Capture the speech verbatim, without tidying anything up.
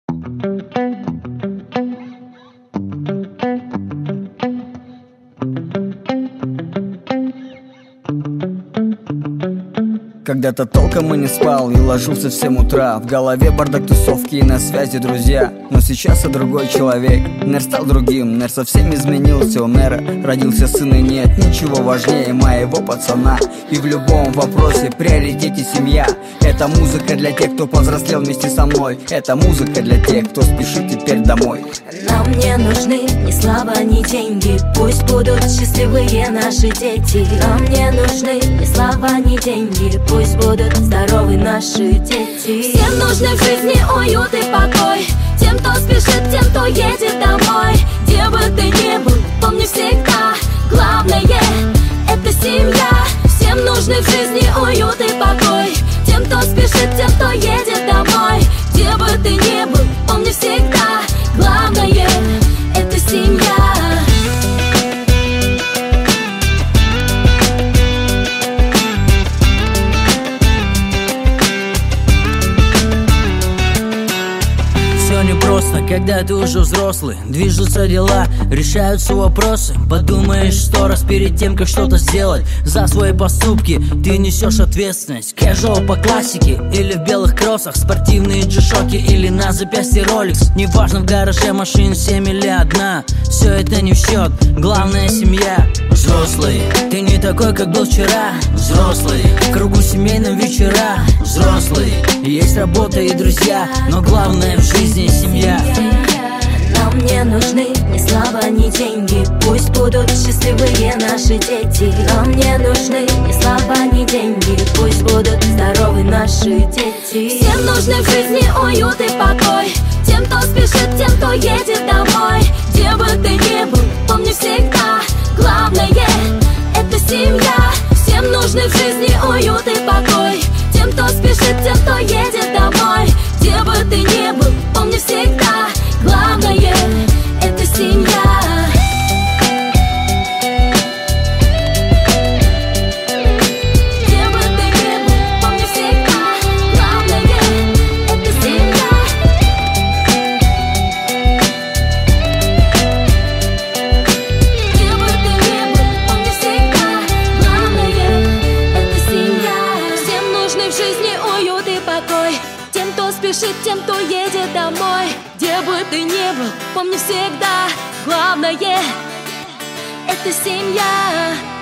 Когда-то толком и не спал и ложился в семь утра. В голове бардак тусовки и на связи друзья. Но сейчас я другой человек. Нер стал другим, Нер совсем изменился. У Нера родился сын, и нет ничего важнее моего пацана. И в любом вопросе приоритете семья. Это музыка для тех, кто повзрослел вместе со мной. Это музыка для тех, кто спешит теперь домой. Нам не нужны ни слава, ни деньги. Пусть будут счастливые наши дети. Нам не нужны ни слава, ни деньги. Пусть будут здоровы наши дети. Всем нужны в жизни уют и покой. Тем, кто спешит, тем, кто едет домой. Где бы ты ни был, помни всегда, главное — это семья. Всем нужны в жизни уют и покой. Тем, кто спешит, тем, кто едет домой. Где бы ты ни был, помни всегда, главное — это семья. Непросто, когда ты уже взрослый. Движутся дела, решаются вопросы. Подумаешь сто раз перед тем, как что-то сделать. За свои поступки ты несешь ответственность. Casual по классике или в белых кроссах, спортивные джи-шоки или на запястье Rolex. Неважно, в гараже машин семь или одна, все это не в счет, главное — семья. Взрослый, ты не такой, как был вчера. Взрослый, в кругу семейном вечера. Взрослый, есть работа и друзья, но главное в жизни семья. Нам не нужны ни слава, ни деньги. Пусть будут счастливые наши дети. Нам не нужны ни слава, ни деньги. Пусть будут здоровы наши дети. Всем нужны в жизни уют и покой. Тем, кто спешит, тем, кто едет домой. Где бы ты ни был, помни всегда, главное — это семья. Всем нужны в жизни уют и покой. Тем, кто спешит, тем, кто едет домой. Где бы ты ни был, помни всегда, главное — это семья. Спешит тем, кто едет домой. Где бы ты ни был, помни всегда, главное — это семья.